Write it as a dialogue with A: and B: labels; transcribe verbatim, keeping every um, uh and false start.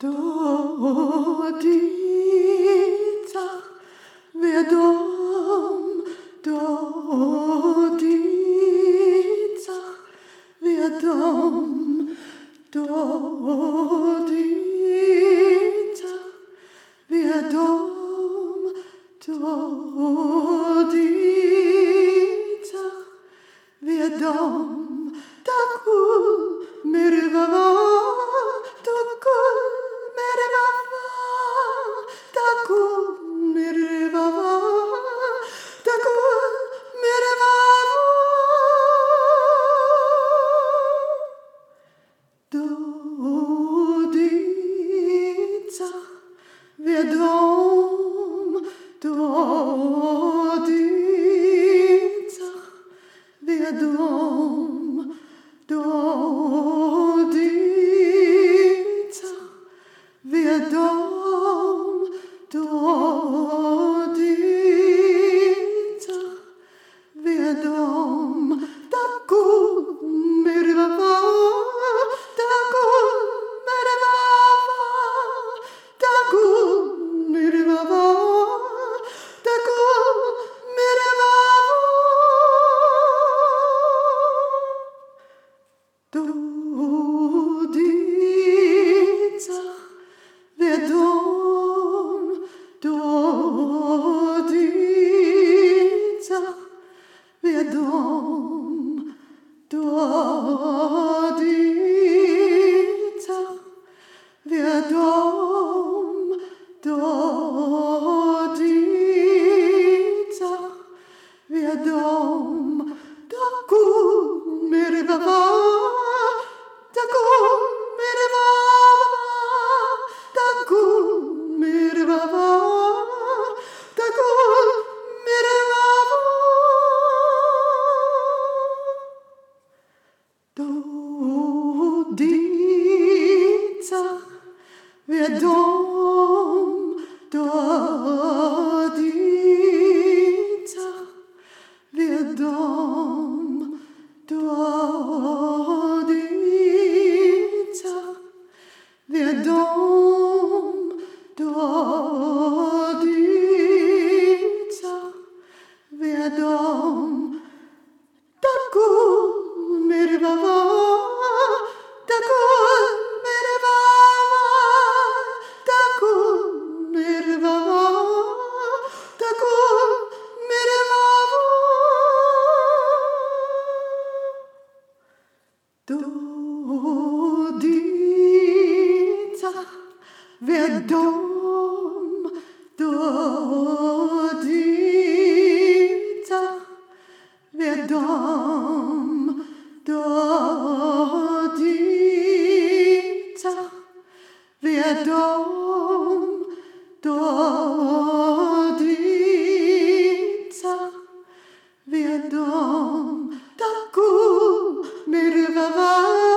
A: do di ta ve dom do di ta ve dom do di ta ve dom do di ta ve dom ta kul merva Takul merhaba, takul merhaba, takul merhaba. Do di ta vedom, do di ta vedom, do di Vedom do di ta vedom takul merhaba takul merhaba takul merhaba takul merhaba do di ta Vedom do di ta vedom do di ta vedom do di ta vedom takul merhaba takul merhaba Takul merhaba, takul merhaba. Do di ta vedom, do di ta vedom, do di ta vedom. Do di ta vedom takul merhaba takul merhaba takul merhaba takul merhaba do di ta vedom do di ta vedom do di ta vedom do di ta vedom takul merhaba